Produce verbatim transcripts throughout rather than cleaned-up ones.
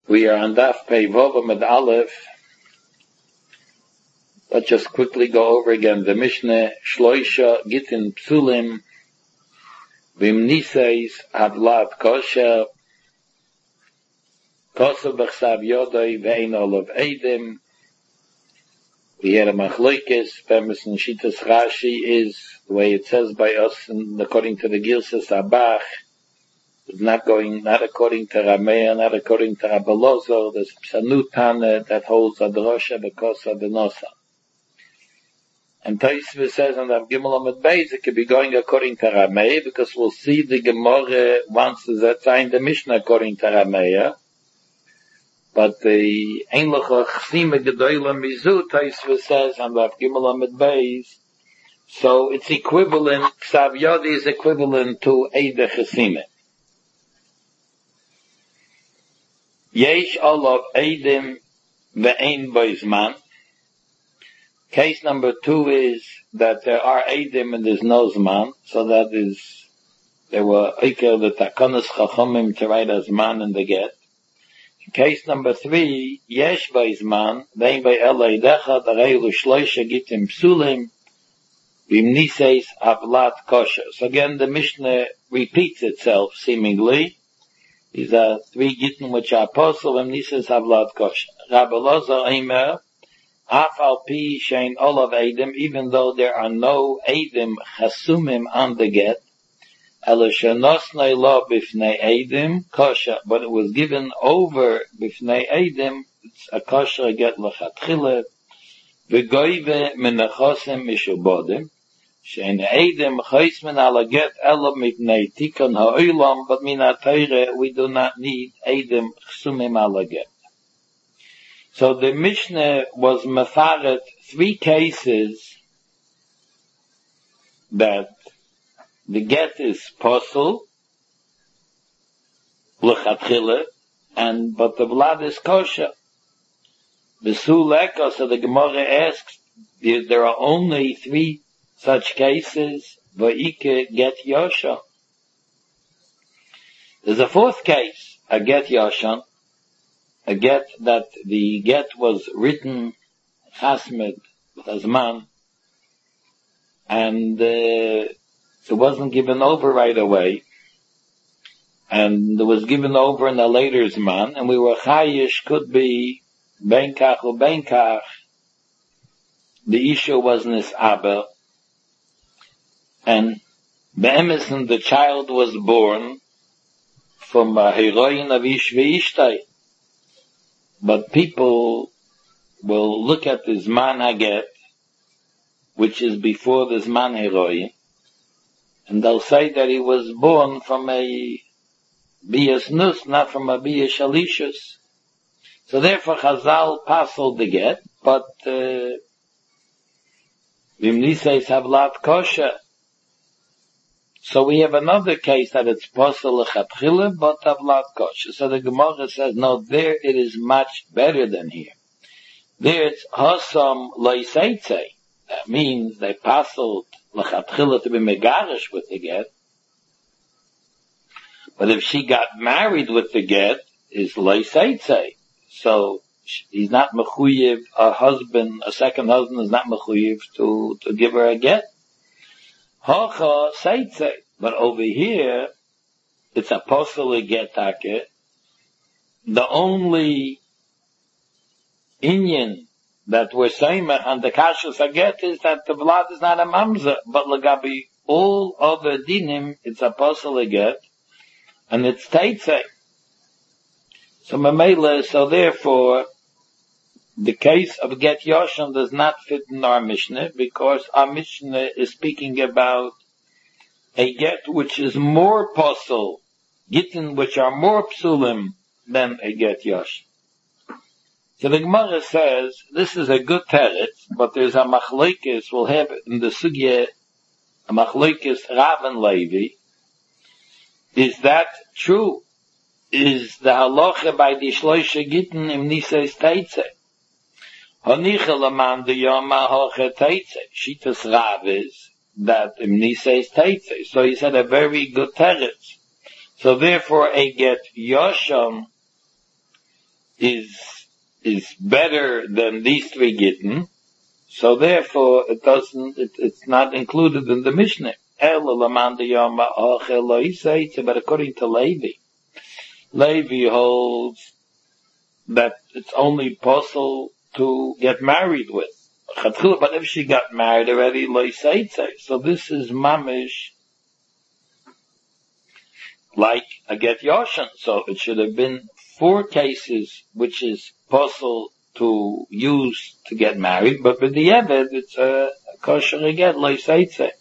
We are on Daf Pei Vav Amud Aleph. Let's just quickly go over again the Mishnah. Shloisha Gitin Psulim Vim Niseis Havlat Kosher Kosev B'chsav Yodai Ve'ein Olav Eidim. We had a machlokes. Famous in Shitas Rashi is the way it says by us, and according to the Girsas Abach. It's not going, not according to Rameya, not according to Rabbi Lozo. There's Psanut Tana that holds Adrosha Bekosa Benosa. And Taisva says on the Gimel Amud Beis, it could be going according to Rameya, because we'll see the Gemara wants to sign the Mishnah according to Rameya. But the Ein Lecha Chsima Gedoyla Mizu, Taisva says on the Gimel Amud Beis, so it's equivalent, Ksav Yodi is equivalent to Eide Chesime. Yesh olav eidim ve'ein boizman. Case number two is that there are eidim and there's no zman. So that is, there were iker the takonos chachomim to write as man in the get. Case number three, yesh boizman ve'ein bo'elei decha dareilu shloisha gitim psulim vim niseis avlat kosher. So again, the Mishnah repeats itself seemingly. These are three gittin which are apostle and Nises Havlat Kosher. Rabbi Lozo Eimer, Af al pi shein olav eidim, even though there are no eidim chasumim on the get, ela shenosnei lo bifnei eidim kosher, but it was given over bifnei eidim, it's a kosher get lechatchile, v'goive menechosim mishubodim, shein eidim chaismen ala get ela mipnei tikon ha'olam, but min ha'teire we do not need eidim chsumim ala get. So the Mishnah was mefaret three cases that the get is posel, l'chatchile, and but the blood is kosher. B'su leka, so the Gemara asks, there are only three such cases, v'ike get yosha. There's a fourth case, a get yoshan, a get that the get was written chasmed with azman, and uh, it wasn't given over right away, and it was given over in a later zman, and we were chayish, could be benkach or benkach. The issue was nis'aber, and be'emessen the child was born from a heroine of ish ve'ishtai. But people will look at the Zman Haget, which is before the Zman Heroine, and they'll say that he was born from a Bias Nus, not from a Bias Shalishus. So therefore Chazal passed the get, but Vim Niseis Havlat Kosher. So we have another case that it's posel lechatchile, but Havlat Kosher. So the Gemara says, no, there it is much better than here. There it's Hosam Loiseitze. That means they posel lechatchile to be megarish with the get. But if she got married with the get, is Loiseitze. So he's not mechuyev, a husband, a second husband is not mechuyev to, to give her a get. Hocha seitze, but over here, it's a posel get take. The only inyan that we're saying on the kashus aget is that the blood is not a mamzer, but legabi all other dinim, it's a posel get, and it's teitze. So mamela, so therefore, the case of Get Yoshan does not fit in our Mishnah, because our Mishnah is speaking about a get which is more posel, gittin which are more psulim than a Get Yoshan. So the Gemara says, this is a good teretz, but there's a machlokes, we'll have in the sugya, a machlokes Rav and Levi. Is that true? Is the halacha by the shloisha gittin im niseis teitze? Honichelaman de yoma hoche teitze. Shitas Rav is that im niseis teitze. So he said a very good teretz. So therefore a get yosham is, is better than these three gittin, so therefore it doesn't, it, it's not included in the Mishnah. But according to Levi, Levi holds that it's only possible to get married with. But if she got married already, so this is mamish like a get yoshan. So it should have been four cases which is possible to use to get married, but with the Eved, it's a kosher get loisaitse.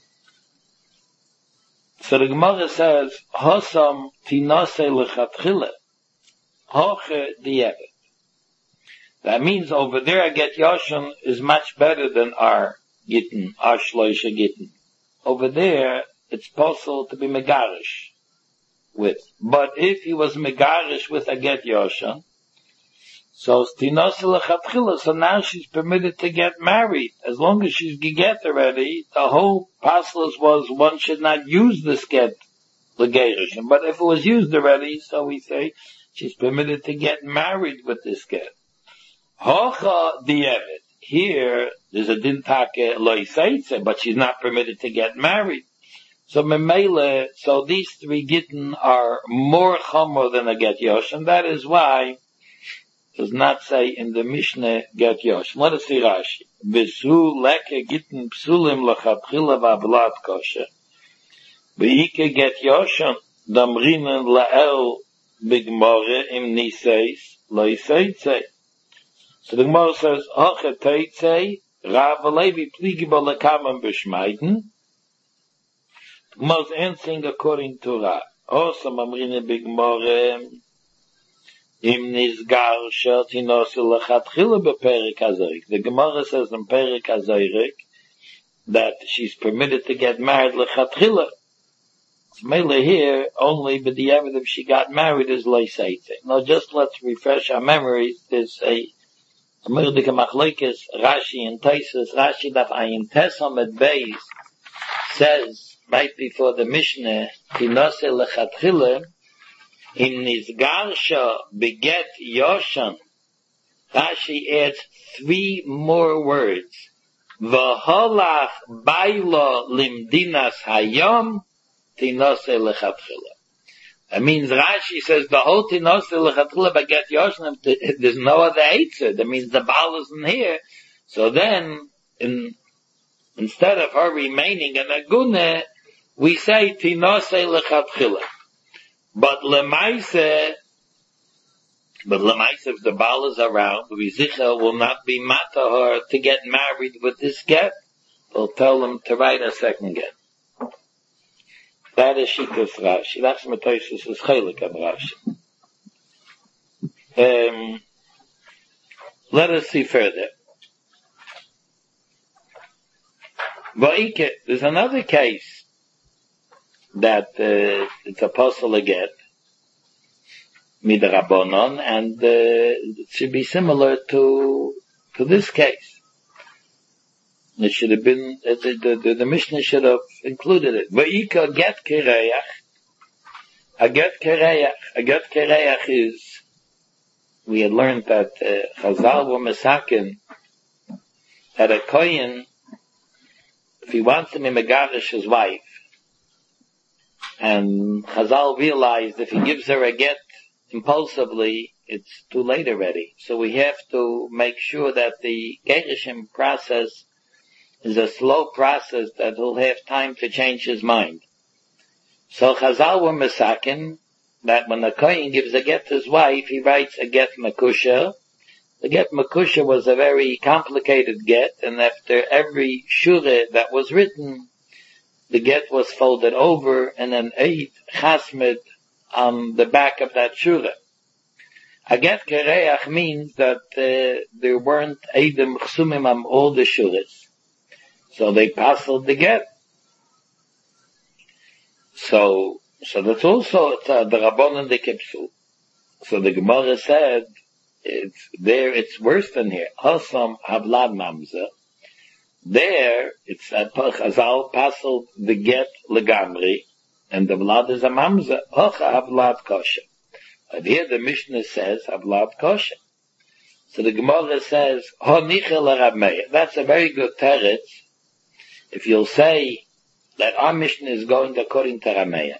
So the Gemara says, Hosam tinase lechatchile, hoche the Eved. That means over there a get yoshan is much better than our gittin, our shloisha gittin. Over there, it's possible to be megarish with. But if he was megarish with a get yoshan, so tinase lechatchile, so now she's permitted to get married. As long as she's get already, the whole paslas was one should not use this get legerishin. But if it was used already, so we say she's permitted to get married with this get. Hocha di'evet. Here, there's a dintake loisaitse, but she's not permitted to get married. So memele, so these three gittin are more chomer than a get yoshan. That is why it does not say in the Mishnah get yoshan. Let us see Rashi. V'su leke gittin psulim l'chatchila v'avlat kosher. V'ike get yoshan damrinen la'el bigmore im niseis loisaitse. So the Gemara says, Hoche teitze, Rav Levi pligiba lekamam b'shmeiden. The Gemara is answering according to Rav. Osam amrine b'gmore, im nizgar shel tinose lechatchila b'perik hazorik. The Gemara says in perik hazorik that she's permitted to get married lechatchila. So mainly here, only but the evidence she got married is leisaitze. Now just let's refresh our memories. There's a Amirdik Machlekes, Rashi and Taisus, Rashi Daf Ayin Tesam at Beis says right before the Mishnah, Tinose lechatchile, in Nizgarsha beget Yoshan. Rashi adds three more words. V'holach bailo limdinas hayom, Tinose lechatchile. That means Rashi says the whole tinose lechatchila beget yoshan. There's no other eitzah. That means the baal isn't here. So then, in, instead of her remaining an agune, we say tinose lechatchila. But lemaise, but lemaise, if the baal is around, Rizicha will not be mata her to get married with this get. They'll tell him to write a second get. That is Shikas Rashi. That's Metosis is Chelik of Rashi. Um, let us see further. Va'ike, there's another case that uh, it's a apostle again, Midrabanon, and uh, it should be similar to to this case. It should have been, uh, the, the, the Mishnah should have included it. Va'ika get kereach. A get kereach. A get kereach is, we had learned that uh, Chazal were mesaken that a kohen, if he wants to be megarish his wife, and Chazal realized if he gives her a get impulsively, it's too late already. So we have to make sure that the gerishim process is a slow process that will have time to change his mind. So Chazal were mesaken that when a kohen gives a get to his wife, he writes a get makusha. The get makusha was a very complicated get, and after every shure that was written, the get was folded over and then eight chasmid on the back of that shure. A get kereach means that uh, there weren't eidim chsumim on all the shures. So they passed the get. So, so that's also it's, uh, the Rabbanon de Kipsu. So the Gemara said, it's there, it's worse than here. Hasam havlad mamza. There, it's at Chazal passed the get legamri, and the vlad is a mamza. Hacha havlad kosher. But here the Mishnah says, Avlad kosher. So the Gemara says, Ho nichel Rav Meir. That's a very good teretz if you'll say that our Mishnah is going according to Rav Meir.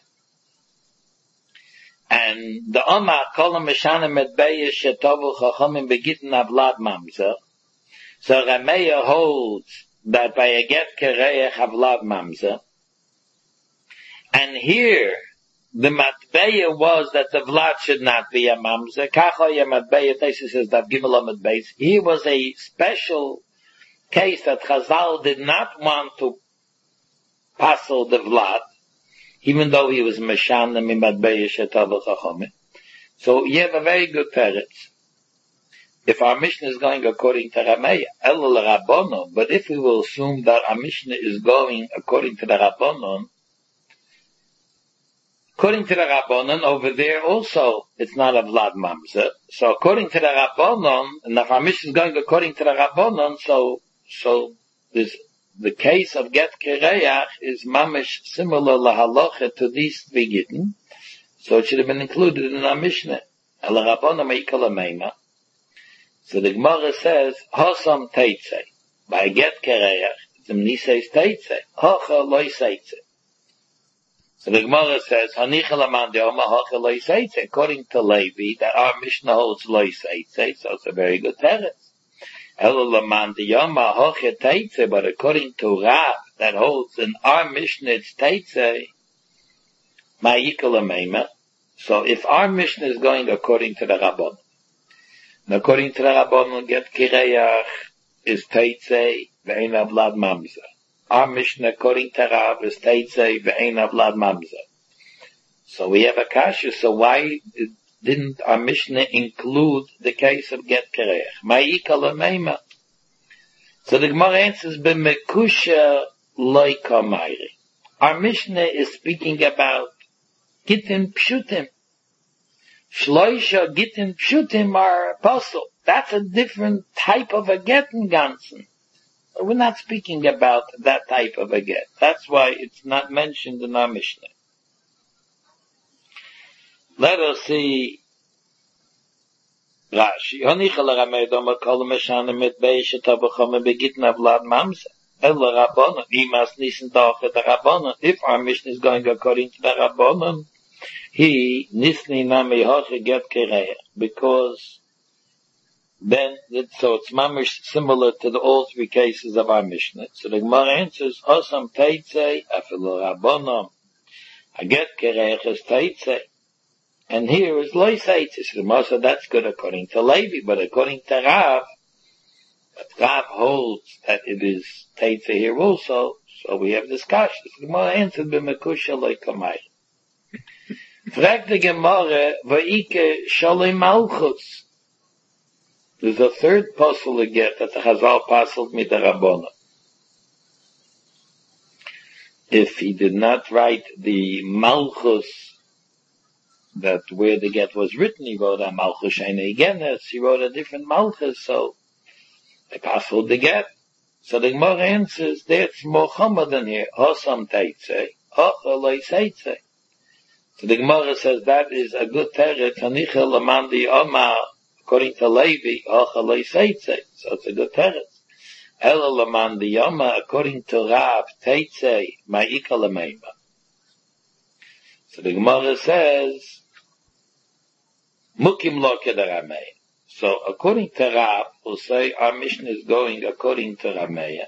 And the Omar, Kol HaMeshanim et Beis Shetovu Chachamim Begitin Avlad Mamzer. So Rav Meir holds that by a get kereach Avlad Mamzer. And here, the matbeya was that the vlad should not be a mamzer. Kachoy matbeya, Taisus says that Gimel Amud Beis. Here was a special case that Chazal did not want to passel the vlad, even though he was meshanim in matbeya shetav chachomim. So you have a very good teretz. If our Mishnah is going according to Rameya, Elul Rabbonon, but if we will assume that our Mishnah is going according to the Rabbonon, according to the Rabbonon, over there also, it's not a Vlad Mamzer. So according to the Rabbonon, and if our Mishnah is going according to the Rabbonon, so, so this, the case of Get Kereach is mamish similar lahalocha to these three gittin. So it should have been included in our Mishnah. El Rabbonon meikol ameima. So the Gemara says, Hosam Teitze. By Get Kereach, the Mni says Teitze. Hocha loy seitze. So the Gemara says, Hanichel aman de'oma hocha loy seitze. According to Levi, that our Mishnah holds loy seitze, so it's a very good teretz. Elul aman de'oma hocha teitze, but according to Rav, that holds in our Mishnah it's teitze, ma'ikol ameima. So if our Mishnah is going according to the Rabbon, and according to the Rabbon, Get Kireach is Teitze ve'ein Avlad Mamzer. Our Mishnah, according to Rav, is Teitze ve'ein Avlad Mamzer. So we have a kasha. So why didn't our Mishnah include the case of Get Kireach? Ma'ikal ameima. So the Gemara answers, B'mekusha loy kamayri. Our Mishnah is speaking about Gittin Pshutim. Shloisha Gittin Pshutim are apostle. That's a different type of a get in Gansen. We're not speaking about that type of a get. That's why it's not mentioned in our Mishnah. Let us see Rashi. Honichel Rameir Domer Kol Meshanim et Beis Shetav Begittin Avlad Mamzer. El Rabbanon. Imas Nissen Doch the Rabbanon. If our Mishnah is going according to the Rabbanon, he nisni nami hoche get kereach, because then it, so it's mamish similar to the all three cases of our Mishnah. So the Gemara answers, Osam teitze afilu rabbonom, a get kereach is teitze, and here is loy teitze. So the Gemara said that's good according to Levi, but according to Rav, but Rav holds that it is teitze here also. So we have discussion. So the Gemara answered b'mekusha loy kamay. Fragt the Gemara, Va'ike Shalei Malchus. There's a third puzzle to get that the Chazal puzzled me the Rabbona. If he did not write the Malchus, that where the get was written, he wrote a Malchus Sheinei Genes, he wrote a different Malchus, so they puzzled the get. So the Gemara answers, that's more Chumma than here. Hosam Teitze, Hocha Loi Seitze. So the Gemara says that is a good teretz. Hanichel amandi Omar, according to Levi, Hocha loy seitze. So it's a good teretz. Elul amandi Omar, according to Rav, Teitze ma'ikal ameima. So the Gemara says Mukim lo kederamei. So according to Rav, we'll say our Mishnah is going according to Rameya.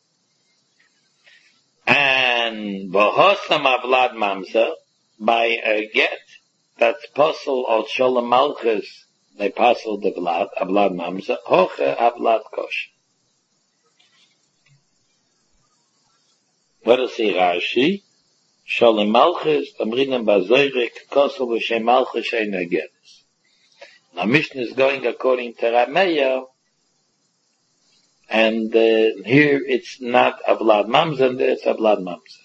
And Bohosam Avlad Mamzer, by a get that's puzzle of Shalom Malchus, they puzzle the Vlad, Avlad Mamzer, Hoche Avlad Kosh. Let us see Rashi. Shalom Malchus, Tamrinim Bazoirik, Kosel V'Shem Malchus Sheina Genes. Now Mishnah is going according to Rameya, and uh, here it's not Avlad Mamzer, and there it's Avlad Mamzer.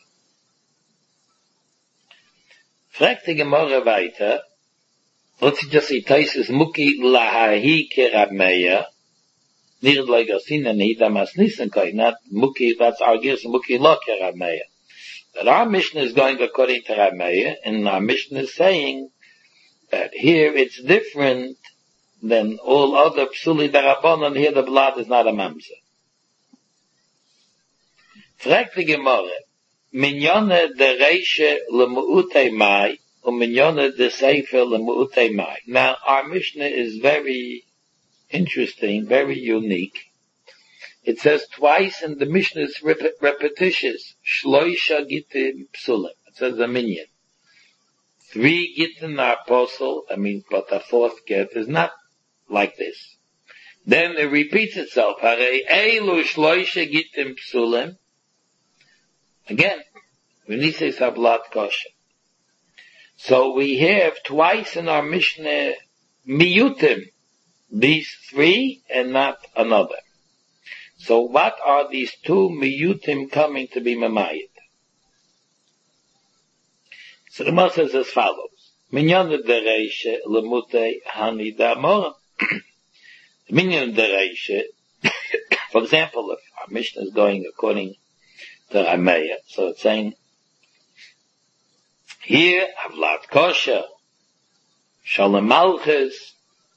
Fragt die Gemara weiter, let's just say, Taisus Muki lahahi ke Rameya, nird legasin and he damas nissen koi, not Muki, that's our guess, Muki lo ke Rameya. That our Mishnah is going according to Rameya, and our Mishnah is saying that here it's different than all other psuli darabonon. Here the blood is not a mamzer. Fragt die Gemorre, Minyone de Reishe lemu'utei mai, or Minyone de Sefer lemu'utei mai. Now, our Mishnah is very interesting, very unique. It says twice in the Mishnah, it's rep- repetitious. Shloisha gitim psulim. It says a minyan. Three gitim are apostle, I mean, but a fourth get is not like this. Then it repeats itself. Harei eilu shloisha gitim psulim. Again, we need to say sablat kosher. So we have twice in our Mishnah miyutim, these three and not another. So what are these two miyutim coming to be mamayit? So the Gemara says as follows: Minyan dereishe lemutei hani damora. Minyan dereishe, for example, if our Mishnah is going according to Rameya, so it's saying here havlat kosher, shalom malchus,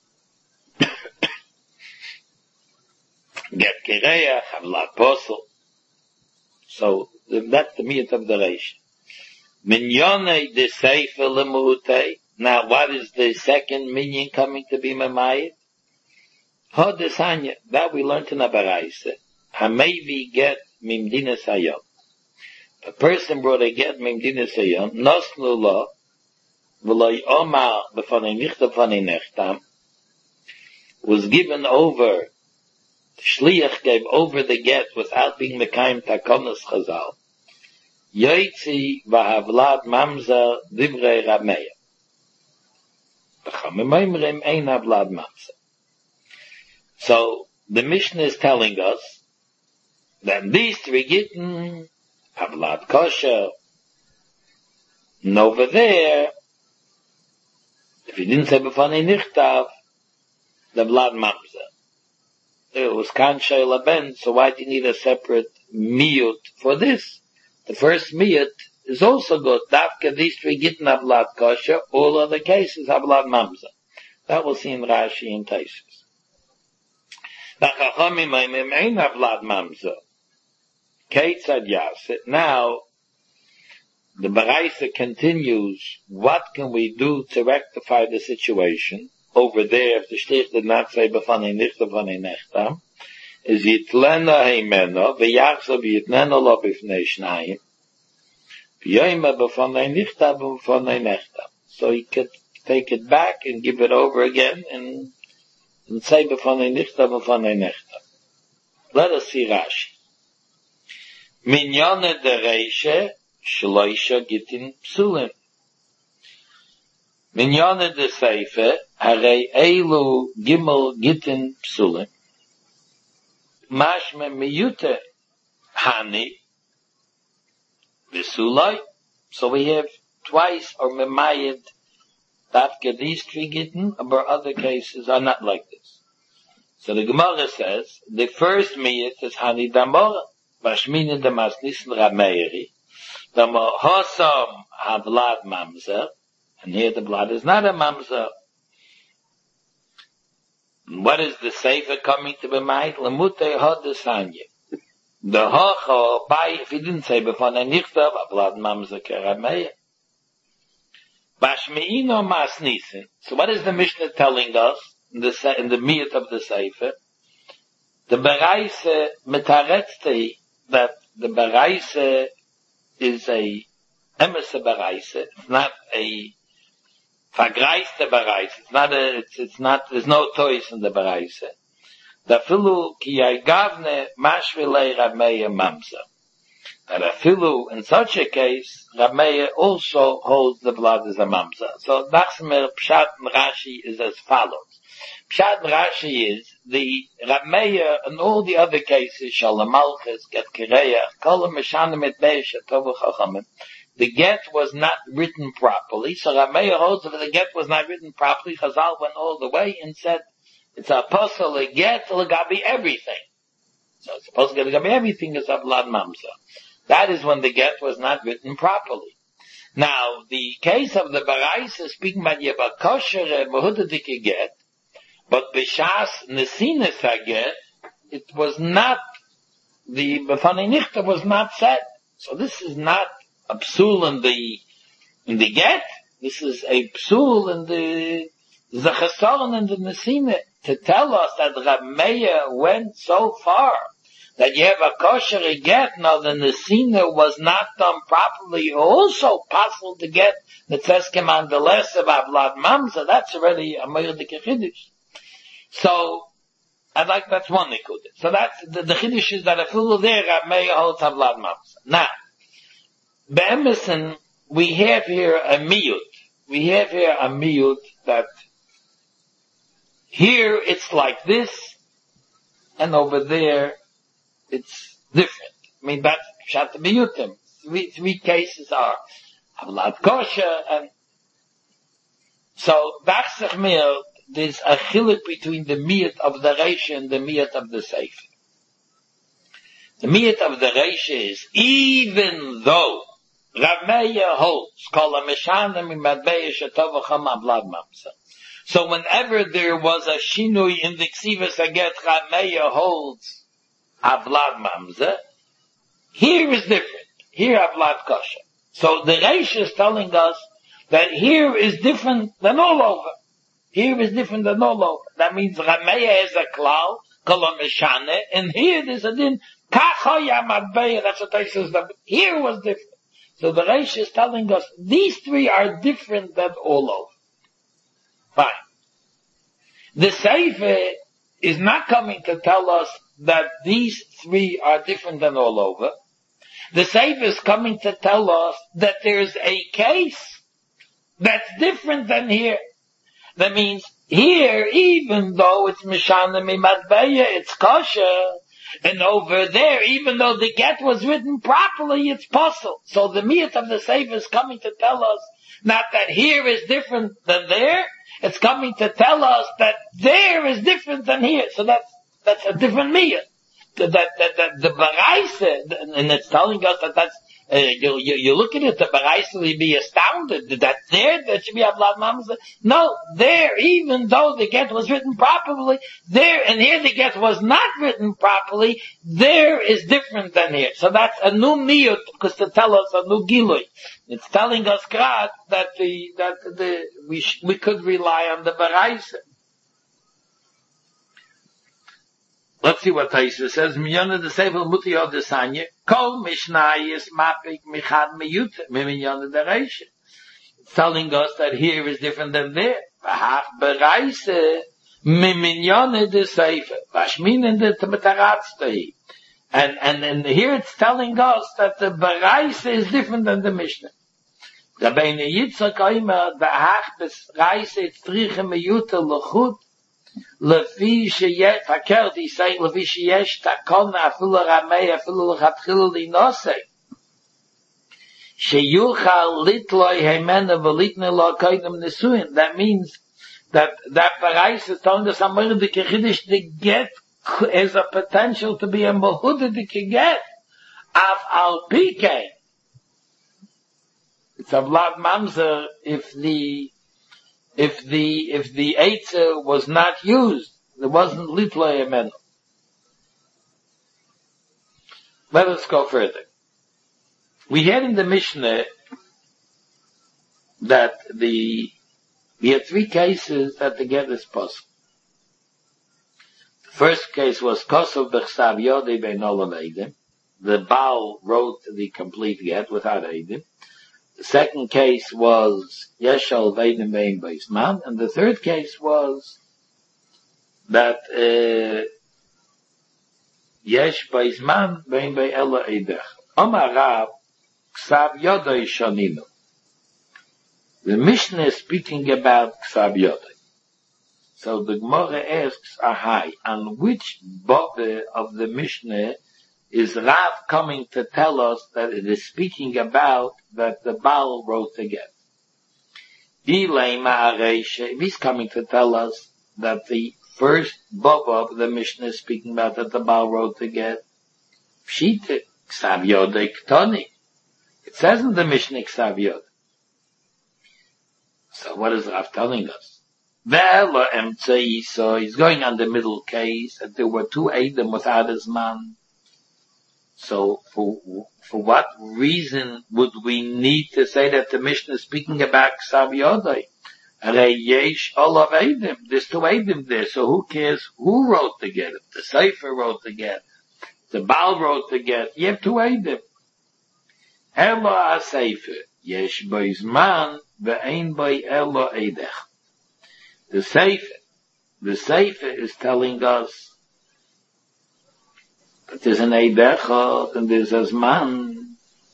get kireya, havlat posel. So that's the miyut of the reish. Minyone de sefer lemutei. Now, what is the second minyan coming to be mamayit? Ho desanya, that we learned in Abaraisa. Hamevi get mimdina sayom. A person brought a get mimdina sayom, nosnu lo, v'lo yomar b'fanei nichta b'fanei nechtam, was given over, the shliach gave over the get without being mekayim takonos chazal. Yoitzi v'havlad mamzer divrei rameya. V'chamim oimrim ein havlad mamzer. So, the Mishnah is telling us that these three gittin havlad kosher, and over there, if you didn't say b'fanei nichtav, the vlad mamzer. It was kan sheila ben, so why do you need a separate miyut for this? The first miyut is also good. Dafka, these three gittin havlad kosher, all other cases havlad mamzer. That we'll see in Rashi and Taisus. Now, the Baraisa continues, what can we do to rectify the situation? Over there, if the Shtich did not say, B'fanei nichta b'fanei nechtam, is yitlena heimeno, v'yachzav yitneno lo b'fnei shnayim, v'yoyma b'fanei nichta b'fanei nechtam. So he could take it back and give it over again, and and say b'fanei nichta b'fanei nechta. Let us see Rashi. Minyone dereishe shloisha gitin psulim. Minyone de seife harei eilu gimel gitin psulim. Mashme miyute hani v'sulai. So we have twice or memayed Dafka, these three gittin, but other cases are not like this. So the Gemara says, the first miyut is Hani Damora, Vashmini de Masnisin Rameiri, Damo Hosam Havlad Mamzer, and here the blood is not a Mamzer. What is the Sefer coming to be made? Lemute Hodesanye. The Hocho, by, if he didn't say before Nichtav, Havlad Mamzer Kerameir. Bashmeino masnisin. So what is the Mishnah telling us in the in the miyut of the Sefer? The Baraisa metaretzte that the Baraisa is a emesa Baraisa. It's not a vergreiste Baraisa. It's not a. It's, it's not. There's no toys in the Baraisa. The filu ki yagavne mashvilei Rameya mamza. That a filu, in such a case, Rameya also holds the blood as a mamza. So, Nachsmer Pshat and Rashi is as follows. Pshat and Rashi is, the Rameya and all the other cases, Shalom Malchus, Get Kireya, Kolam Meshanim et Beish, Tovu Chachamim, the get was not written properly. So Rameya holds that the get was not written properly. Chazal went all the way and said, it's a apostle, a get, legabi everything. So it's supposed to legabi everything is a blood mamza. That is when the get was not written properly. Now, the case of the Barais is speaking about Yevakosher Mahudadike get, but Bishas Nesines get, it was not, the Befani Nichta was not said. So this is not a psul in the, in the get, this is a psul in the Zachasoran and the Nesine, to tell us that Rab Meir went so far that you have a kosher get, now the Nesina was not done properly, also possible to get the Tzeskem on the less of Avlad Mamza, that's already a Meir de Chiddush. So, I'd like, that's one Nikud. So that's, the, the Chiddush is that a full there, Rab Meir holds Avlad Mamza. Now, Be'emerson, we have here a miyut. We have here a miyut that here it's like this, and over there it's different. I mean, that's Pshat Miyutim. Three, three cases are Avlad Kosher, and so Bachsach Mir, there's a chiluk between the miyut of the Reisha and the miyut of the Sefer. The miyut of the Reisha is, even though Rav Meir holds, Kol HaMeshanim Imadbeya Shetovacham Avlad Mamza. So whenever there was a shinui in the Ksivas Aget, Rav Meir holds Avlad Mamza. Here is different. Here Avlad Kosher. So the Reish is telling us that here is different than all over. Here is different than all over. That means Rav Meir has a klal, Kol HaMeshane, and here there's a din, Kachoya Madbeya, that's what I says, that here was different. So the Reish is telling us, these three are different than all over. Fine. The Sefer is not coming to tell us that these three are different than all over. The Sefer is coming to tell us that there's a case that's different than here. That means here, even though it's Mishana Mimadbeya, it's kosher, and over there, even though the get was written properly, it's puzzle. So the miyut of the Sefer is coming to tell us not that here is different than there, it's coming to tell us that there is different than here. So that's, that's a different miyut. That, that, that, the Baraisa, and it's telling us that that's, uh, you, you, you look at it, the Baraisa will be astounded that there, that should be Avlad Mamza. No, there, even though the get was written properly, there, and here the get was not written properly, there is different than here. So that's a new miyut, because to tell us a new gilui. It's telling us, Krat, that the, that the, we, sh- we could rely on the Baraisa. Let's see what Taisha says. Minyana the Sefer Muti of the Sanya. Kol Mishnayis Mapik Michad Miyut Minyana the Reisha. It's telling us that here is different than there. V'hach Baraisa Minyana the Sefer. Vashmin the Temetaratzdei. And, and, and here it's telling us that the Baraisa is different than the Mishnah. Rabbeinu Yitzchak Oimer, V'hach Baraisa Tzricha Miyuta L'chut Lefi sheyesh, fakert, he's saying, Lefi sheyesh takona afilu ramei afilu lechatchilu linosei. Sheyuchal litloi heimena velitne lo koidem nesuin. That means that that Barais is telling us somewhere the Kiddush, the get has a potential to be a Mahuda the get. Af al pike. It's a Vlad Mamzer if the If the, if the Eitzah was not used, there wasn't Litloi Emenu. Let us go further. We had in the Mishnah that the, we had three cases that the get is possible. The first case was Kosov Bechsav Yodei Bein Olam Eidim. The Baal wrote the complete get without Eidim. The second case was Yeshal Veidim Vein Beisman, and the third case was that Yesh Beisman Vein Bei Ela Eidech. Omar Rav Ksav Yodai Shoninu. The Mishnah is speaking about Ksav Yodai. So the Gemara asks, Ahai, on which body of the Mishnah is Rav coming to tell us that it is speaking about that the Baal wrote the get? If he's coming to tell us that the first baba of the Mishnah is speaking about that the Baal wrote the get, Pshita, Ksav Yodai Ktoni. It says in the Mishnah Ksav Yodai. So what is Rav telling us? Ve'ela emtzei, so he's going on the middle case, that there were two Eidim without his man. So for, for what reason would we need to say that the Mishnah is speaking about Ksav Yodai? Yesh olav Eidim. There's two Eidim there, so who cares who wrote the get? If the Sefer wrote the get, the Baal wrote the get, you have two Eidim. Elo ha-Sefer, yesh boi zman, ve'ein boi elo eidech. The Sefer, the Sefer is telling us that there's an eidechot and there's a zman.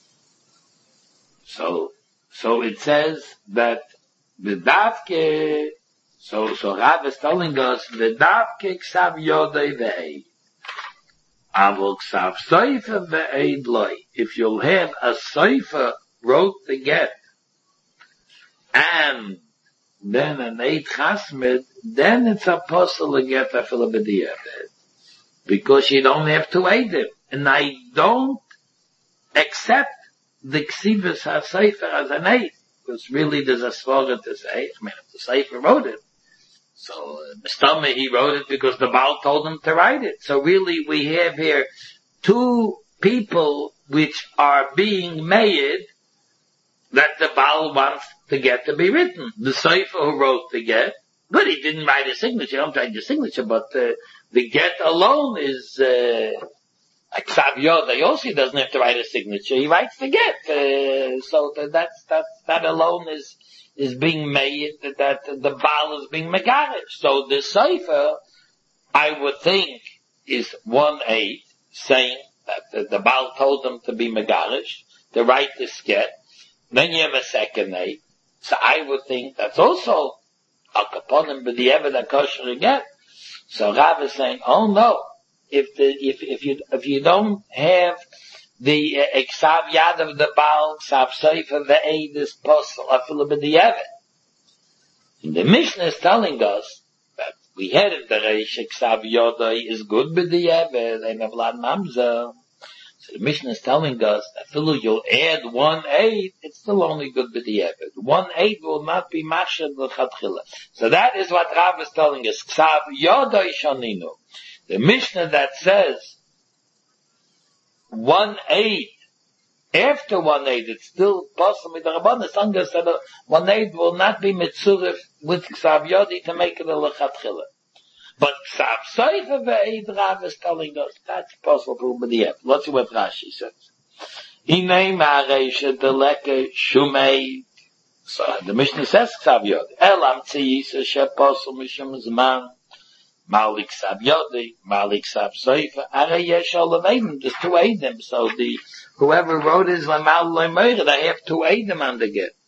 So, so it says that the davke, so, so Rav is telling us, the davke ksav yodei ve'eid. Avol ksav soifer ve'eid loi. If you'll have a soifer wrote the get, and then an eid chasmid, then it's a possible to get a filabediyah. Because you don't have to eidim. And I don't accept the ksivas ha-soifer as an eid. Because really there's a svara to say, I mean, if the Sefer wrote it, so Mistama, he wrote it because the Baal told him to write it. So really we have here two people which are being made that the Baal wants the get to be written. The Sefer who wrote the get, but he didn't write a signature, don't write the signature, but uh, the get alone is, uh, like Ksav Yodai also, he doesn't have to write a signature. He writes the get. Uh, so that, that's, that, that alone is, is being made, that, that the Baal is being megarish. So the Sefer, I would think, is one eight, saying that the, the Baal told them to be megarish, to write this get. Then you have a second eight. So I would think that's also al kaponim b'di'evet ha-kosher get. So Rav is saying, oh no. If the, if, if you, if you don't have the Ksav Yad of the Baal, Ksav Sefer ve'eid is possible, afilu b'di'evet. And the Mishnah is telling us that we had in the Reish, Ksav Yodai is good b'di'evet, and Avlad Mamzer. So the Mishnah is telling us that afilu you'll add one eight, it's still only good b'di'evet. One eight will not be mashad l'chatchila. So that is what Rav is telling us. Ksav Yodai shaninu. The Mishnah that says one eight, after one eight, it's still possible. The Rabbanah Sangha said one eight will not be mitzurif with Ksav Yodi to make it a lechatchila. But Ksav Sefer ve'eid, Rav is telling us that's possible for B'di'ev. Let's see what Rashi says. Hinei ma'areisha deleke shumei. So the Mishnah says Ksav Yodi. Elam tziyisa she'posel mishum zman. Malik Ksav Yodi, Malik Ksav Sefer, Are Yesh Olav Eidim, there's two Eidim, so the, whoever wrote is Lamal Lemeir, they have two Eidim on the get.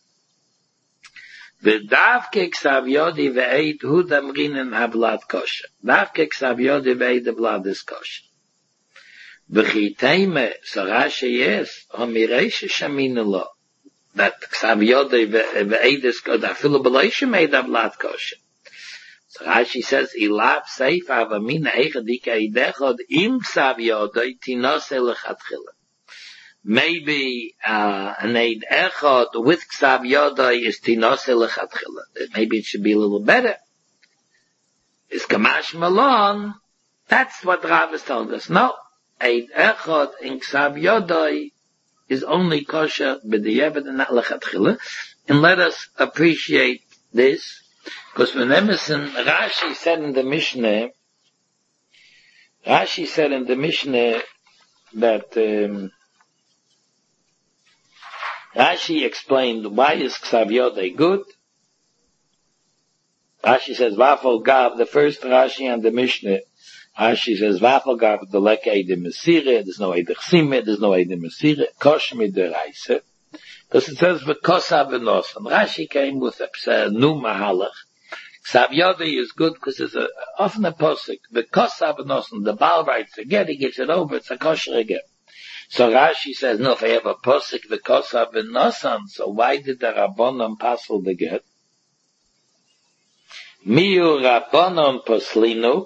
V'davke Ksav Yodi ve'eid, hu damrinen havlad kosher. Davke Ksav Yodi ve'eid havlad is kosher. V'chiteime, so Rashi yes, homireisha shamina lo, that Ksav Yodi ve'eid is kosher, afilu b'leisha made havlad kosher. So Rashi says, Ilav Seif Avamina Eichadika Idechod Im Ksav Yodai Tinose Lechatchila. Maybe, uh, an Eid Echod with Ksav Yodai is Tinose Lechatchila. Maybe it should be a little better. Is Kamash Malon, that's what Rav is telling us. No, Eid Echod in Ksav Yodai is only kosher b'di'evet and not Lechatchila. And let us appreciate this. Because when Emerson, Rashi said in the Mishnah, Rashi said in the Mishnah that, um, Rashi explained why is Ksav Yodai good. Rashi says, Vafal Gav, the first Rashi on the Mishnah, Rashi says, Vafal Gav, the Lek Eidim Mesireh, there's no Eidim Chsimeh, there's no Eidim Mesireh, Kosh Mideraisa. Because it says, V'kosav v'nosan. Rashi came with a new mahalach. Ksav Yodai is good because it's a, often a posik. V'kosav v'nosan. The Baal writes again, he gives it over, it's a kosher again. So Rashi says, no, if I have a posik, v'kosav v'nosan, so why did the Rabbanon passel the get? Miu Rabbanon poslinu,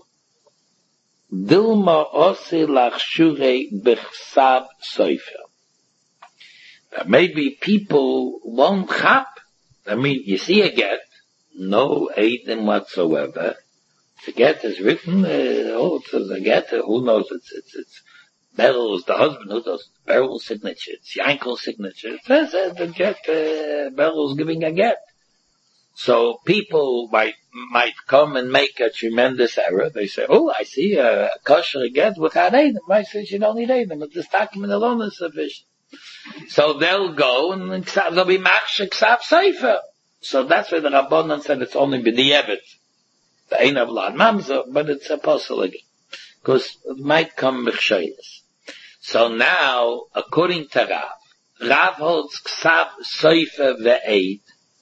dilma osi lachshure b'chsav soifer. Maybe people won't chap I mean, you see a get, no eidim whatsoever. The get is written, uh, oh, it's a get, uh, who knows, it's, it's, it's, Beryl's the husband, who knows, Beryl's signature, it's Yankel's signature. It says uh, the get, uh, Beryl's giving a get. So people might, might come and make a tremendous error. They say, oh, I see a kosher get without eidim. I say, you don't need eidim, but this document alone is sufficient. So they'll go and they'll be machshek ksav sefer. So that's why the Rabbanan said it's only b'di'evet. The ein of lad mamzer, but it's a puzzle again. Because it might come b'chshayis. So now, according to Rav, Rav holds ksav sefer ve'eid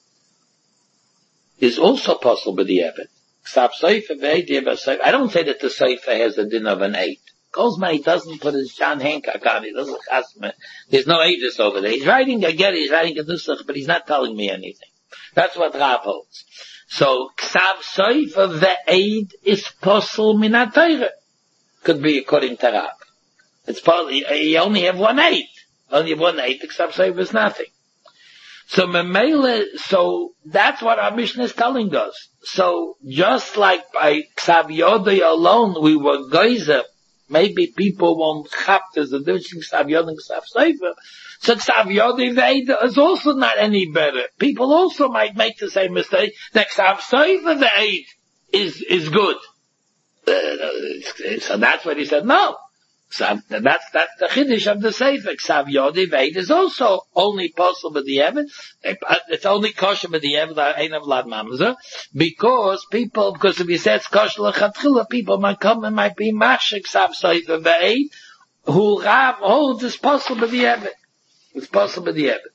is also possible b'di'evet. Ksav sefer ve'eid, di'evet sefer. I don't say that the sefer has a din of an eight. Kozma, he doesn't put his John Hancock on, he doesn't chasm. There's no aegis over there. He's writing a get, he's writing a nusach, but he's not telling me anything. That's what Rav holds. So, ksav sefer ve'eid is possible minat Torah. Could be according to Rav. It's possible, you only have one eight. Only have one eight, the ksav sefer is nothing. So, memele, so, that's what our Mishnah is telling us. So, just like by ksav yodai alone, we were geyser, maybe people won't chap there's a difference in ksav yodai and ksav sefer. So ksav yodai ve'eid is also not any better. People also might make the same mistake that ksav sefer ve'eid is, is good. Uh, so that's what he said, no. So that's, that's the chiddush of the sefer. Ksav yodai ve'eid is also only possible with the evid. It's only kosher with the evid, ein of lad mamzer, because people, because if you say it's kosher l'chatchila, people might come and might be machshek ksav sefer ve'eid, who Rav holds is possible with the evid. It's possible with the evid.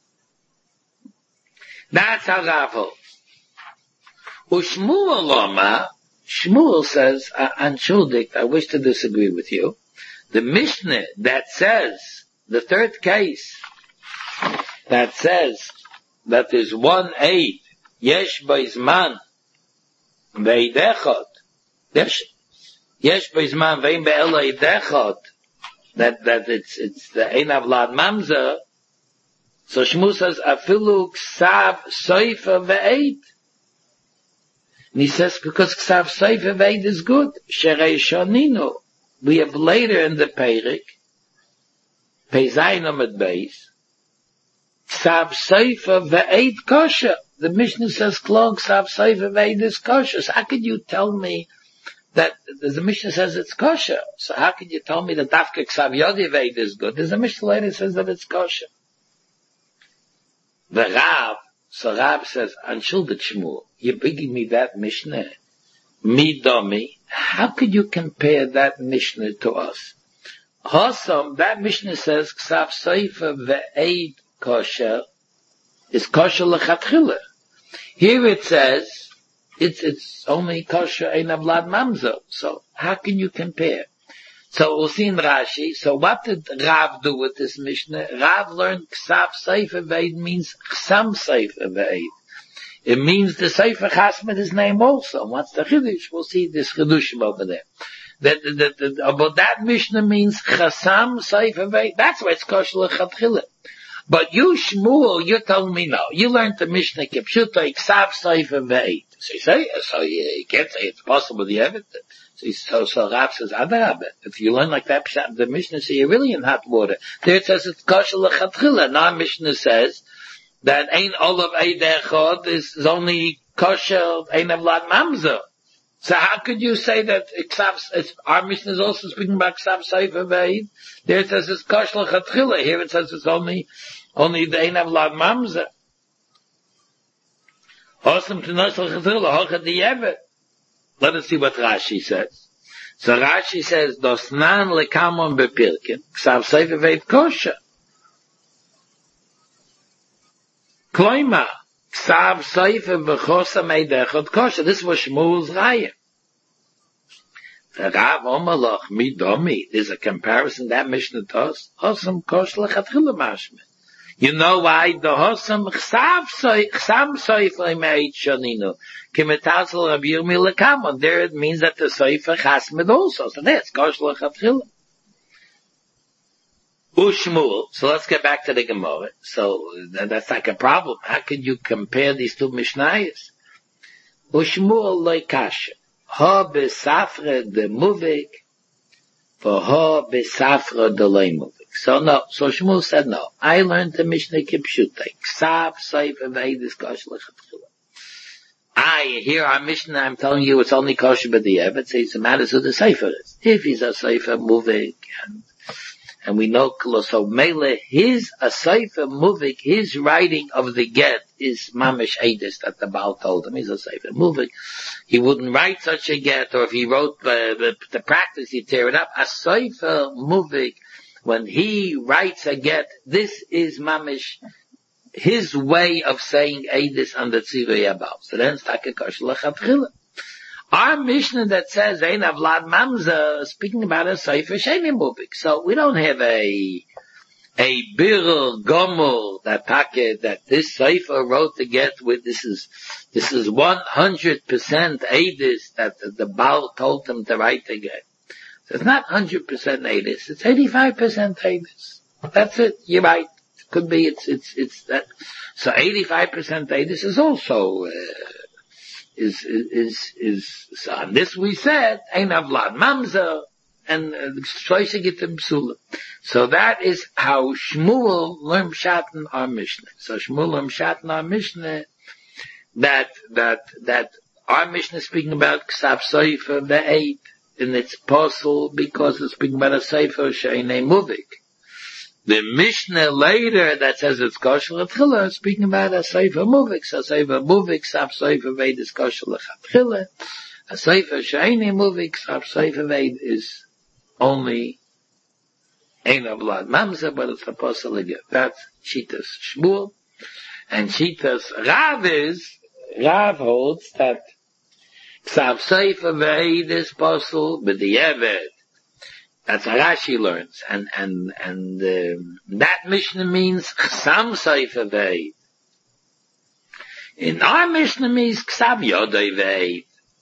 That's how Rav holds. Ushmuel loma, Shmuel says, Anshuldik, I wish to disagree with you. The Mishnah that says, the third case, that says that there's one aid, yesh b'izman ve'eid echad, yesh b'izman ve'ein be'ela eid echad, that, that it's, it's the ein of lad mamzer. So Shmuel says, afilu ksav sefer ve'eid. And he says, because ksav sefer ve'eid is good, sherei shoninu. We have later in the Peirik, Peizayin Amud Beis, Ksav Sefer ve'eid kosher. The Mishnah says, Klog Ksav Sefer ve'eid is kosher. So how could you tell me that, the Mishnah says it's kosher. So how could you tell me that Dafka Ksav Yodai ve'eid is good? There's a Mishnah later says that it's kosher. The Rav, so Rav says, Anshuldet Shmuel, you're bringing me that Mishnah. Mi domi. How could you compare that Mishnah to us? Hossam, that Mishnah says, Ksav Sefer ve'eid kosher is kosher l'chatchila. Here it says, it's, it's only kosher ein avlad mamzer. So, how can you compare? So, we'll see in Rashi. So, what did Rav do with this Mishnah? Rav learned Ksav Sefer ve'eid means Chsam Sefer ve'eid. It means the Sefer Chasmed his name also. What's the Chiddush? We'll see this Chiddushim over there. That, that, that, but that Mishnah means Chasam Sefer ve'eid. That's why it's kosher l'chatchila. But you, Shmuel, you're telling me no. You learned the Mishnah Kipshuta Ksav Sefer ve'eid. So you say, so you, you can't say it's possible the evidence. So, so, so Rav says, Adarabah. If you learn like that, the Mishnah says you're really in hot water. There it says it's kosher l'chatchila. Now Mishnah says, that ein olav eid echad is, is only kosher ein avlad mamzer. So how could you say that Ksav, our Mishnah is also speaking about Ksav Sefer ve'eid? There it says it's kosher l'chatchila. Here it says it's only, only the ein avlad mamzer. Hosam t'nos l'chatchila, hocha di'evet. Let us see what Rashi says. So Rashi says, dosnan lekamon bepirkin, Ksav Sefer ve'eid kosher. Kloima, Ksav Sefer v'chosam eid echad kosher. This was Shmuel's Raya. Rav Omalach midomi. There's a comparison that Mishnah does. Hosam kosher l'chatchila mashme. You know why the Hosam Ksav Sefer meid shoninu kimetazal Rabbi Yirmi lekamon. There it means that the Sefer Chasmed also. So that's kosher l'chatchila. Ushmuel. So let's get back to the Gemara. So that's like a problem. How could you compare these two Mishnayos? Ushmuel loikasha. Ha besafra de muvik, for ha besafra de loy muvik. So no, so Shmuel said no. I learned the Mishnah Kipshutai. Ksav, Sefer, Ve'edis, Kosher, Lechatchila. I, here our Mishnah, I'm telling you it's only kosher but the Eved, so it matters who the Sefer is. If he's a Sefer Muvik, and, and we know, so Mele, his a Sefer Muvik, his writing of the get is Mamish Eidis that the Baal told him. He's a Sefer Muvik. He wouldn't write such a get, or if he wrote the, the, the practice, he'd tear it up. A Sefer Muvik, when he writes a get, this is Mamish, his way of saying Eidis on the Tzivui above. So then it's like a kosher lechatchila. Our Mishnah that says Ein Avlad Mamza, speaking about a Sefer Sheni Muvik. So we don't have a, a Birur Gomel that take, that this Sefer wrote to get with, this is, this is one hundred percent Eidis that the, the Baal told him to write to get. So it's not one hundred percent Eidis, it's eighty-five percent Eidis. That's it, you're right. Could be it's, it's, it's that. So eighty-five percent Eidis is also, uh, is, is, is, so on this we said, Ein Avlad Mamza, and, uh, Shloisha Gittim Psula. So that is how Shmuel learned Shatten our Mishnah. So Shmuel learned Shatten our Mishnah, that, that, that our Mishnah is speaking about Ksav Sefer Ve'ed, and it's possible because it's speaking about a Sefer She'enei Muvik. The Mishnah later that says it's kosher lechatchila, speaking about a Sefer Muvik. So Sefer Muvik, Ksav Sefer Ve'ed is kosher lechatchila. A Sefer She'enei Muvik, Ksav Sefer Ve'ed is only Ein Avlad Mamza, but it's a possible again. That's Shitas Shmuel. And Shitas Rav is, Rav holds that Ksav Sefer Ve'ed is possible, but the Eved, that's how Rashi learns. And, and, and, um, that Mishnah means Chsam Sefer Ve'ed. In our Mishnah means Ksav Yodai Ve'ed.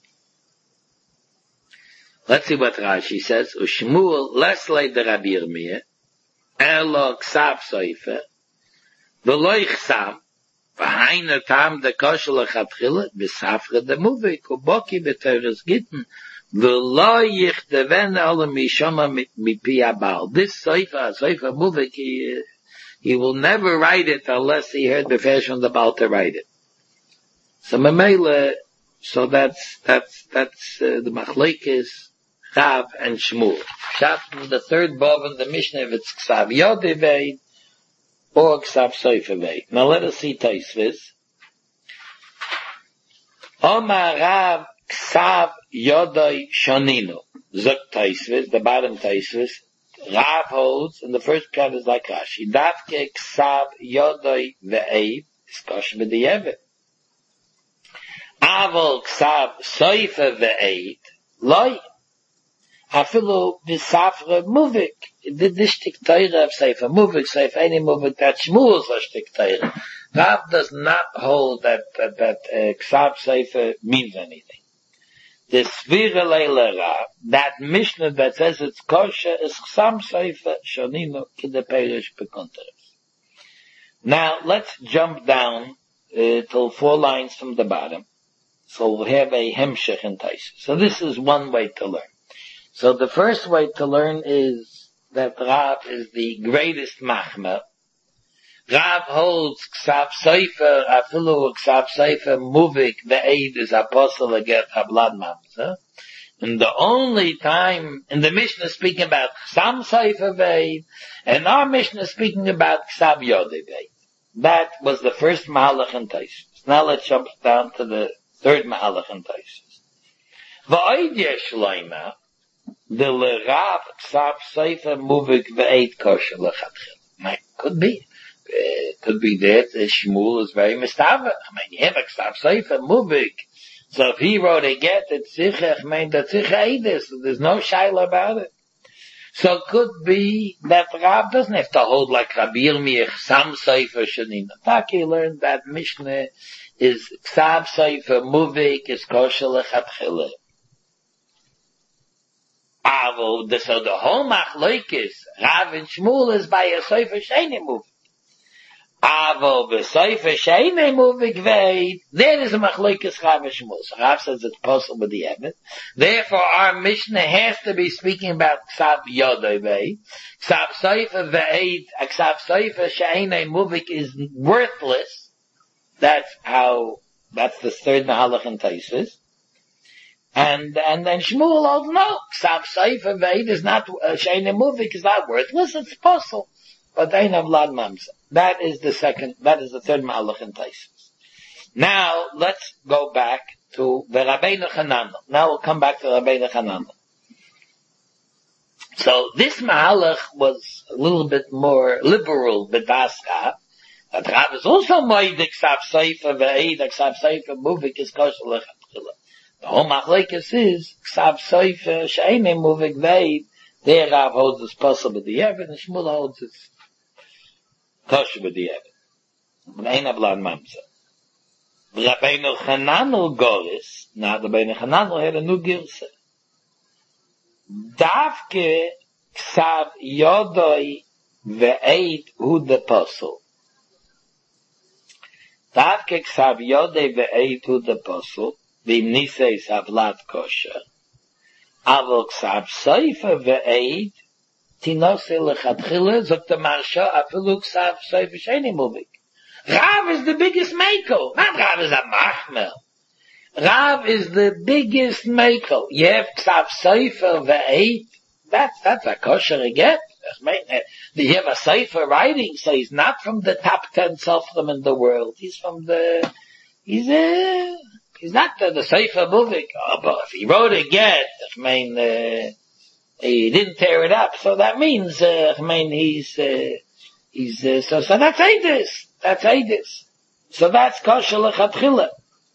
Let's see what Rashi says. Ushmuel, Leslei de Rabbi Yirmiyah, Elo Ksav Sefer, V'loi Chsam, V'haina Tam de Kosher Lechatchila, B'safra de Muvik, Uboki B'teres Gitten, V'lo yichdeven ala mishama mipi abal. This Sefer, Sefer Muvik, he, he will never write it unless he heard the version of the Baal to write it. So Mamela, so that's, that's, that's, uh, the Machlekes, Rav and Shmuel. Shat, the third Bav in the Mishnah, if it's Ksav Yodei Ve'ed, or Ksav Sefer Ve'ed. Now let us see Taisvis. Omar Rav Ksav Yodai Shoninu. Zok Taisvis, the bottom Taisvis. Rav holds, and the first part is like Rashi. Davke Ksav Yodai Ve'ed is kosher b'di'evet. Avol Ksav Sefer Ve'ed Loi. Afilu B'safra Muvik. The dishtik Torah of Sefer Muvik, Sefer any Muvik, that Shmuel is a shtik Torah. Rav does not hold that, that, that uh, Ksav Sefer means anything. The Svira Leila Rav, that Mishnah that says it's kosher, is Chsam Sefer Shoninu K'de Perish Bekunteres. Now, let's jump down uh, till four lines from the bottom. So we'll have a Hemshech in Taisa. So this is one way to learn. So the first way to learn is that Rav is the greatest Machmer. Rav holds Ksav Sefer, Afilu Ksav Sefer Muvik, the Eid is apostle again, Hablad Mamza. And the only time, in the Mishnah speaking about Chsam Sefer Ve'ed, and our Mishnah speaking about Ksav Yodei Ve'ed. That was the first Mahalach in Taisus. Now let's jump down to the third Mahalach in Taisus. V'oid yesh loima, the L'Rav Ksav Sefer Muvik Ve'ed kosher l'chatchil. Could be. Uh, could be that uh, Shmuel is very mistava. I mean, you have a Ksav Sefer Muvik. So if he wrote a get, it's Zichach, I mean, that's Zichach, there's no shaila about it. So it could be that Rav doesn't have to hold like Rabbi Yirmiyah, Chsam Sefer Shoninu. Taki learned that Mishnah is Ksav Sefer Muvik is kosher l'chatchila. Avo, the, so the whole Machlokes, Rav and Shmuel is by a Sofer Sheini Muvik. Avo, the Sofer Sheini Muvik Veit, there is a Machlokes Rav and Shmuel. So Rav says it's possible with the Emet. Therefore, our Mishnah has to be speaking about Ksav Yodai Veit. Ksav Sofer Veit, Ksav Sofer Sheini Muvik is worthless. That's how, that's the third Mahalach in Taisus. And, and then Shmuel holds no. Ksav Sofer Veit is not, uh, Sheini Muvik is not worthless, it's possible. But they have Lad Mamsa. That is the second, that is the third Mahalach in Taisus. Now, let's go back to the Rabbeinu Chananel. Now we'll come back to Rabbeinu Chananel. So this Mahalach was a little bit more liberal, B'daska. That Rav is also moedik Ksav Sofer Veit, Ksav Sofer Muvik is kosher lechatchila. The whole Machlokes is Ksav Sofer Sheini Muvik Veit. There Rav holds it's possible with the Evid, and Shmuel holds it's kosher with the Evid. But ain't a blood mamza. Rabbeinu Chananel Goris, now the Rabbeinu Chananel had a new girsa. Davke Ksav Yodoi Veit Hu the Posel. Davke Ksav Yodoi Veit Hu the Posel. V'im niseis avlat kosher. Avol Ksav Sofer Veit tinose lechatchila zok the marsha afilu Ksav Sofer Sheini Muvik. Rav is the biggest makel. Not Rav is a machmel. Rav is the biggest makel. You have Ksav Sofer Veit. That's, that's a kosher again. You have a Sofer writing, so he's not from the top ten Sofrim in the world. He's from the, he's a, he's not the, the Sofer Muvik. Oh, but if he wrote a get, I mean, uh, he didn't tear it up, so that means, uh, I mean, he's, uh, he's, uh, so, so that's Eidus. That's Eidus. So that's kosher lechatchila.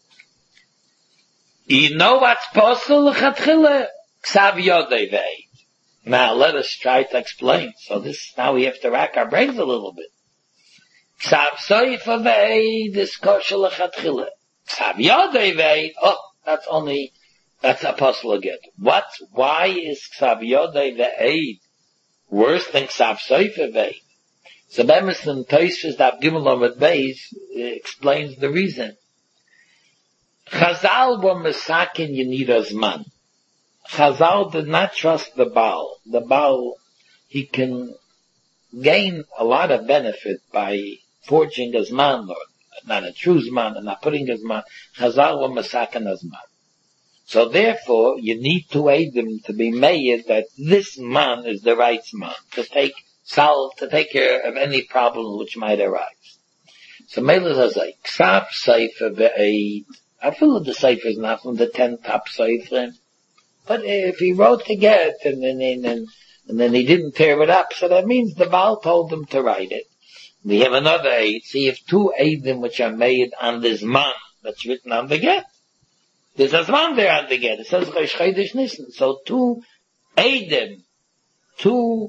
You know what's possible lechatchila? Ksav Yodai Veit. Now let us try to explain. So this, now we have to rack our brains a little bit. Ksav Sofer Veit is kosher lechatchila. Ksav Yodai Veit, oh, that's only, that's apostle again. What, why is Ksav Yodai Veit worse than Ksav Sofer Veit? So Bemis Toshis Daf Gimel Amud Beis explains the reason. Chazal were mesakin Yenidas man. Chazal did not trust the Baal. The Baal, he can gain a lot of benefit by forging his man, or not a true man, and not putting his man. Chazal were mesakin his man. So therefore, you need to aid them to be made that this man is the right man, to take solve, to take care of any problem which might arise. So Mela says like, Ksav Sofer Veit. I feel that the Sofer is not from the ten top Sofer. But if he wrote to get and then, and, and, and then he didn't tear it up, so that means the Baal told him to write it. We have another aid. So you have two aidim which are made on this man that's written on the get. There's a man there on the get. It says Rosh Chodesh Nisan. So two aidim, two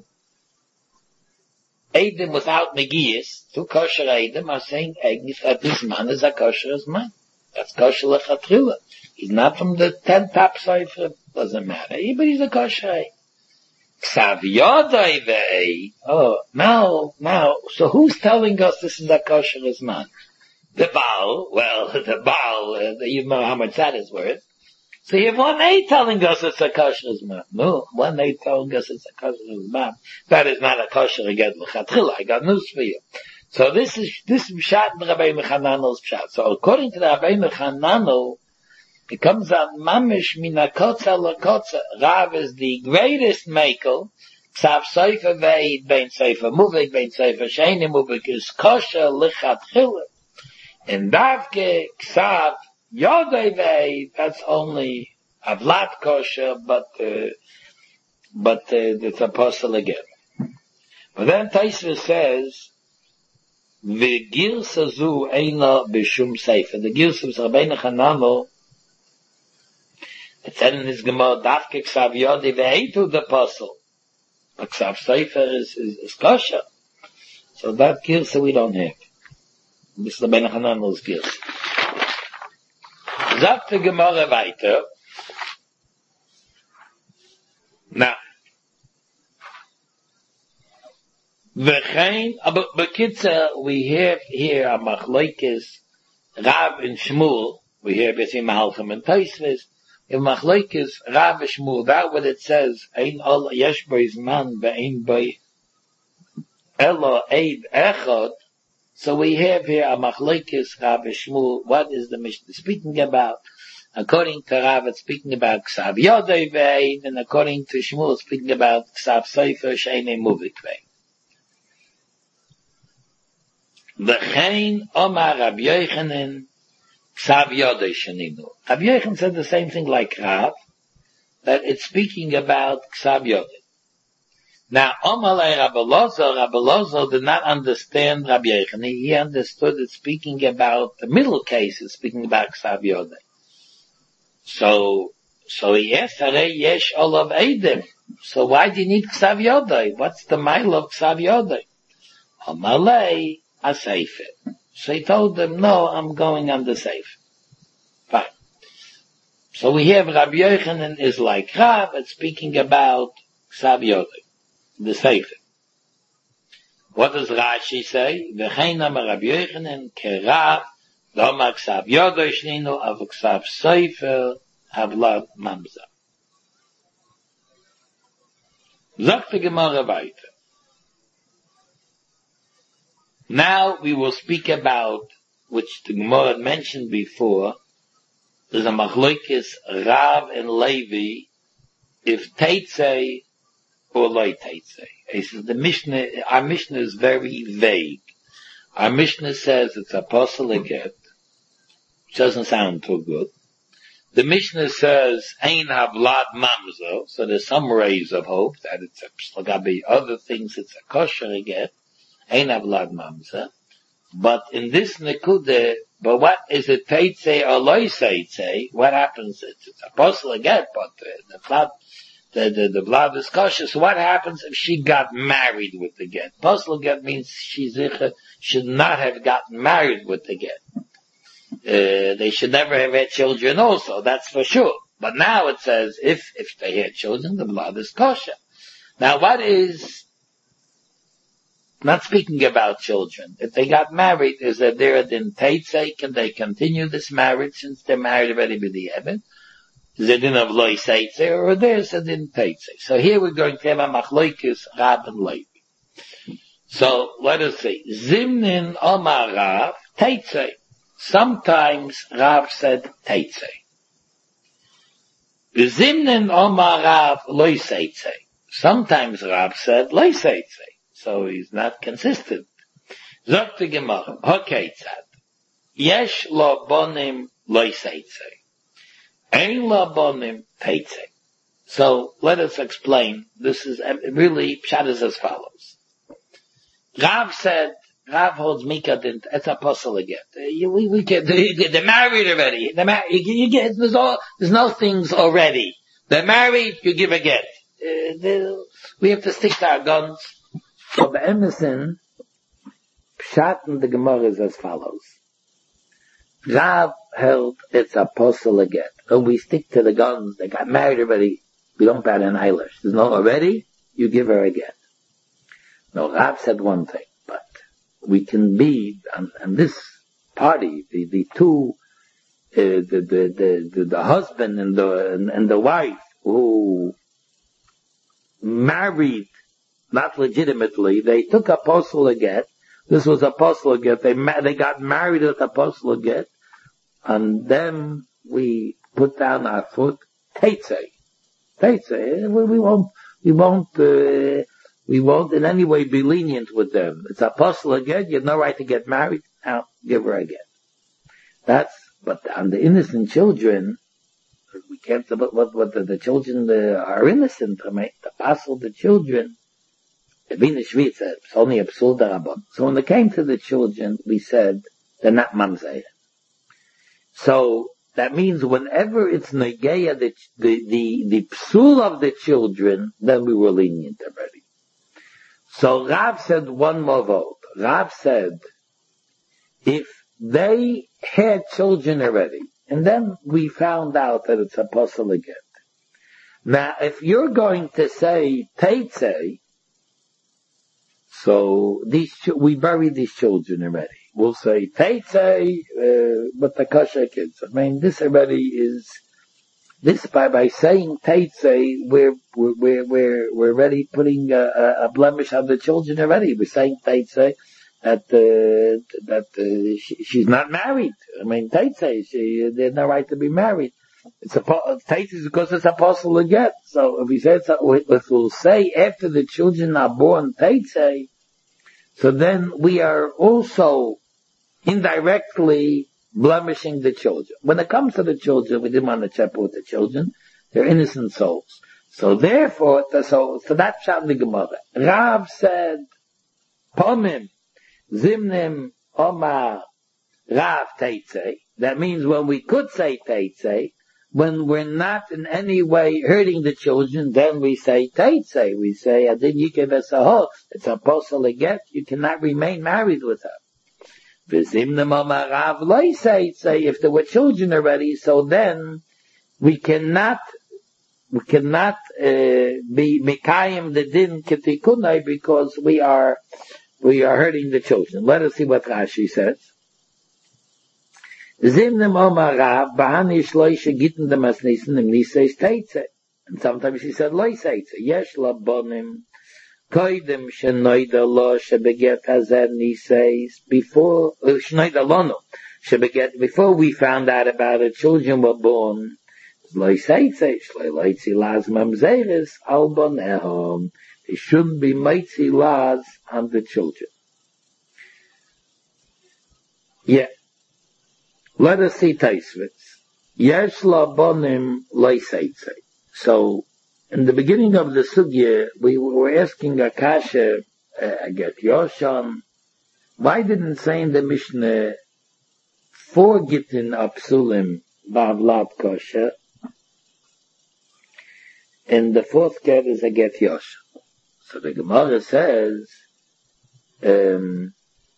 Eidim without Megiyas, two kosher Eidim are saying that this man is a kosher as man. That's kosher lechatchila. He's not from the ten top Sofer. Doesn't matter. But he's a kosher Eid. Ksav Yodai Veit. Oh, now, now, so who's telling us this is a kosher as man? The Baal. Well, the Baal, uh, you know how much that is worth. So you have one aid telling us it's a kosher man. No, one aid telling us it's a kosher man. That is not a kosher again l'chatchila. I got news for you. So this is, this is Pshat in Rabbeinu Chananel's Pshat. So according to the Rabbeinu Chananel, it comes out mamish min hakotza l'kotza. Rav is the greatest makel. Ksav Sofer Veit, bein Sofer Muvik, bein Sofer Sheini Muvik is kosher l'chatchila. And Davke Ksav Yodai Veit, that's only avlat kosher, but, uh, but, uh, it's apostle again. But then Taisva says, V'girsa zu eina b'shum sefer. The girsa of Rabbeinu Chananel, it said in his Gemara, Davke Ksav Yodai Veit to the apostle. But Ksav Sefer is, is, is kosher. So that girsa we don't have. This is Rabbeinu Chananel's girsa. Sagt die Gemara weiter. Now, V'chein, but bekitzer, we have here a machlokes Rav and Shmuel. We hear between Malchim and Tosfos. In machlokes Rav and Shmuel, that what it says, ein ol yesh bois man ve'ein boi elo eid echad. So we have here a machlokes Rav and Shmuel. What is the Mishnah speaking about? According to Rav, it's speaking about Ksav Yodei ve'ein, and according to Shmuel, it's speaking about Ksav Sefer she'enei muvik ve'ein. V'chein Omar Rabbi Yochanan Ksav Yodei Sheninu. Rabbi Yochanan said the same thing like Rav, that it's speaking about Ksav Yodei. Now, Omar Rabbi Elazar, Rabbi Elazar did not understand Rabbi Yochanan. He understood it speaking about the middle cases, speaking about Ksav Yodei. So, so he asked, Harei yesh olav eidim. So why do you need Ksav Yodei? What's the mile of Ksav Yodei? Omar lei a sefer. So he told them, no, I'm going on the sefer. Fine. So we have Rabbi Yochanan is like Rav, it's speaking about Ksav Yodei, the sefer. What does Rashi say? V'chein amar Rabbi Yochanan kerav Doma Ksav Yodei Shninu av Ksav Sefer Havlad Mamza. Sagt die Gemara weiter. Now we will speak about, which the Gemara had mentioned before, there's a machlokes Rav and Levi, if Teitzei or Loi Teitzei. He says the Mishnah, our Mishnah is very vague. Our Mishnah says it's apostle again, which doesn't sound too good. The Mishnah says Ein Havlad Mamzo, so there's some rays of hope that it's a Lagabi other things it's a kosher again. Ein Havlad Mamza. But in this Nekude, but what is it Teitzei or Loi Teitzei? What happens? It's, it's apostle again, but uh, the blood, the, the, the blood is kosher. So what happens if she got married with the get? Apostle get means she should not have gotten married with the get. Uh, they should never have had children also, that's for sure. But now it says, if, if they had children, the blood is kosher. Now what is, not speaking about children, if they got married, is that there a din teitzei, can they continue this marriage since they're married already with the Eben? Is there a din of loy teitzei, or there's a din teitzei? So here we're going to have a machlokes Rav and Levi. So let us see. Zimnin Omar Rav, teitzei. Sometimes Rav said Teitzei. V'zimnen Omar Rav Loi Teitzei. Sometimes Rav said Loi Teitzei. So he's not consistent. Zok the Gemara. Hokeitzad. Yesh lo bonim Loi Teitzei. Ein lo bonim Teitzei. So let us explain. This is really pshat is as follows. Rav said, Rav holds Mika, it's apostle again. Uh, we, we can, they, they're married already. They're married, you, you get, there's all, there's no things already. They're married, you give a get. Uh, we have to stick to our guns. So the Emerson, Pshat in the Gemara is as follows. Rav held it's apostle again. And we stick to the guns. They got married already. We don't bat an eyelash. There's no already, you give her again. No, Rav said one thing. We can be on, on this party, the, the two, uh, the, the, the, the husband and the, and, and the wife who married not legitimately, they took apostle get. This was apostle get. They, they got married at apostle get. And then we put down our foot, Teitzei. Teitzei. We, we won't, we won't, uh, We won't in any way be lenient with them. It's apostle again. You have no right to get married. Now, give her again. That's, but on the innocent children, we can't, but what, what the, the children uh, are innocent, right? The apostle, the children, it's only absurd. So when it came to the children, we said, they're not mamzeh. So, that means whenever it's negeya, the, the, the, the psul of the children, then we were lenient already. So Rav said one more vote. Rav said, if they had children already, and then we found out that it's apostle again. Now, if you're going to say Teitzei, So these, we bury these children already. We'll say Teitzei, uh, but the kosher kids. I mean, this already is, this by, by saying Teitzei, we're, we're, we're, we're already putting a, a blemish on the children already. We're saying Teitzei, that, uh, that, uh, she, she's not married. I mean, Teitzei, she, they have no right to be married. It's a, Teitzei is because it's apostle again. So if we say, if we'll say after the children are born Teitzei, so then we are also indirectly blemishing the children. When it comes to the children, we didn't want to check with the children. They're innocent souls. So therefore, so, so that's shot the Gemara. Rav said, Pomim, Zimnim, Omar, Rav Teitzei. That means when we could say Teitzei, when we're not in any way hurting the children, then we say Teitzei. We say, Adin Yikev Esaho, it's apostle again, you cannot remain married with her. V'zimnim Omar Rav Loi Teitzei, if there were children already, so then we cannot, we cannot uh, be Mikayim the Din Ketikunai because we are, we are hurting the children. Let us see what Rashi says. Zimnem Omar Rav, Bahanish Loisha Gitten the Masnissen, and he says Teitzei. And sometimes he said Loi Teitzei. Yesh Labonim, Koidim Shenoida Lo, Shebeget Hazen, he says, before, uh, Shenoida Lono, Shebeget, before we found out about it, children were born, Loi Teitzei, Shloi Loitzi Laz Mamzeres, Albon Ehom. There shouldn't be Meitzi Laz on the children. Yeah. Let us see Taisvitz. Yesh Labonim Loi Teitzei. So, in the beginning of the sugya, we were asking Akasha, uh, Get Yoshan, why didn't say in the Mishnah, four Gittin Apsulim Bavlat Kosher, and the fourth get is a Get Yoshan. So the Gemara says, um,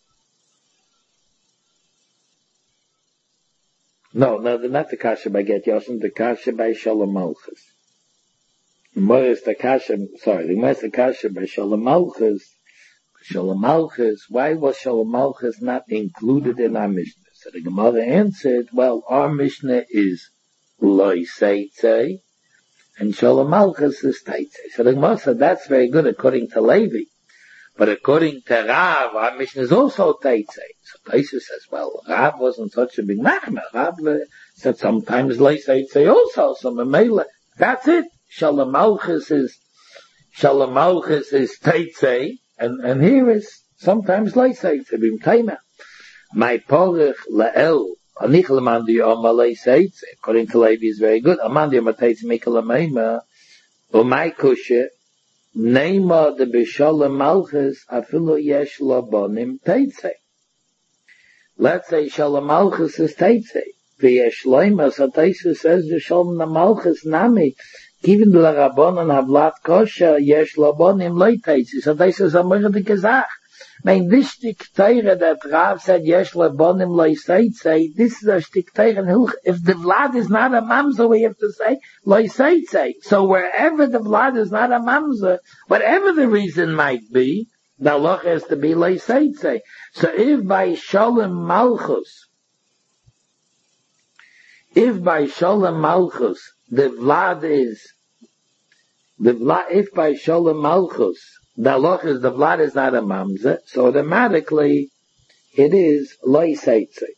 No, no, not the kasha by Get Yoshan, the kasha by Shalom Malchus. The more is the kasha, sorry, the more is the kasha by Shalom Malchus. Shalom Malchus, why was Shalom Malchus not included in our Mishnah? So the Gemara answered, well, our Mishnah is Loi Teitzei, and Shalom Malchus is Teitzei. So the Gemara said, that's very good according to Levi. But according to Rav, our Mishnah is also Teitzei. So Taisa says, well, Rav wasn't such a big machmer. Rav uh, said sometimes Loi Teitzei also. So Mamela, that's it. Shalom Malchus is, Shalom Malchus is Teitzei, and, and here is sometimes Loi Teitzei, Bim Taima. My porach la'el, anich l'mandi oma Loi Teitzei, according to Levi is very good. Amandi oma Teitzei mikal ameima, umay kushe, Neima de B'Shalom Malchus afilu yesh labonim Teitzei. Let's say Shalom Malchus is Teitzei. V'yesh loima, so Teitzei says the Shalom Malchus nami. Given the Rabbanon havlat kosher yesh labonim loy Teitzei. So Teitzei says amir de gezach. Mein this shtik teire that Rav said yesh labonim loy Teitzei. This is a shtik teire. If the vlad is not a mamzer, we have to say loy Teitzei. So wherever the vlad is not a mamzer, whatever the reason might be, the halacha has to be loy Teitzei. So if by Shalom Malchus, if by Shalom Malchus the vlad is the vlad, if by Shalom Malchus the halacha is the vlad is not a mamzer, so automatically it is Loi Teitzei.